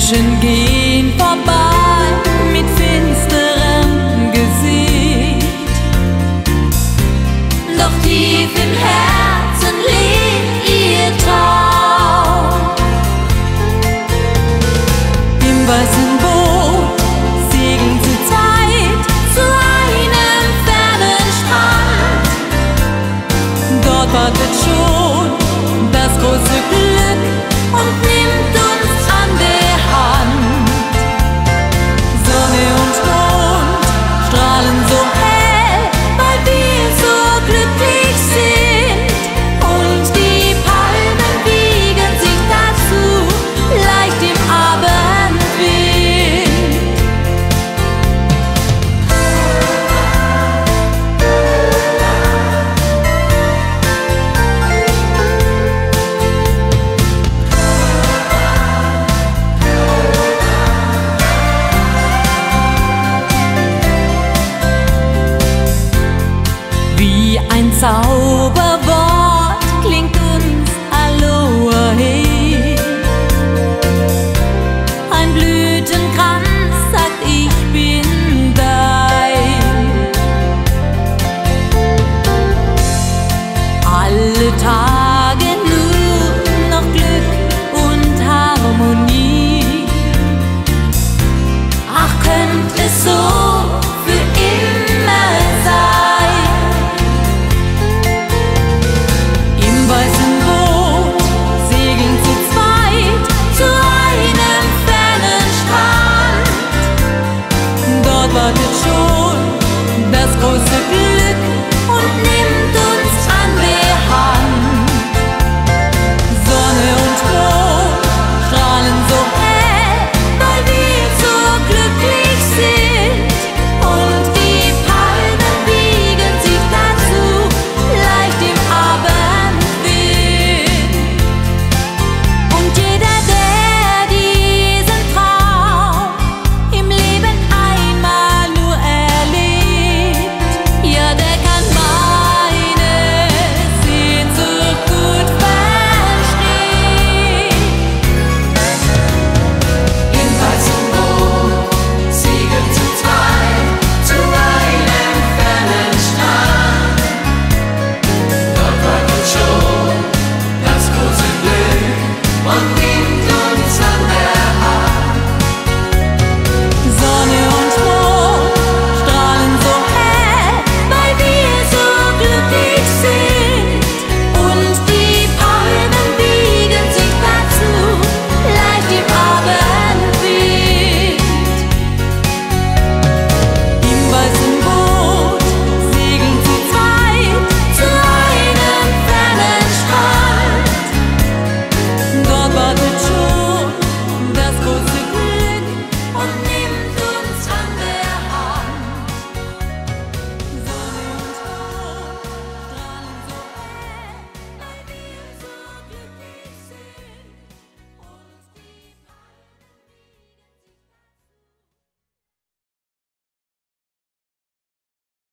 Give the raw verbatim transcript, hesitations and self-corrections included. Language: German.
Menschen gehen vorbei mit finsterem Gesicht, doch tief im Herzen lebt ihr Traum. Im weißen Boot segeln zur Zeit zu einem fernen Strand. Dort wartet schon das große Glück und nimmt uns an der Hand. Sonne und Mond strahlen so hell, weil wir so glücklich sind. Und die Palmen wiegen sich dazu leicht im Abendwind. Wie ein Zauberwort klingt uns Aloha hey. Ein Blütenkranz sagt, ich bin dein. Alle Tage nur noch Glück und Harmonie. Ach, könnte es so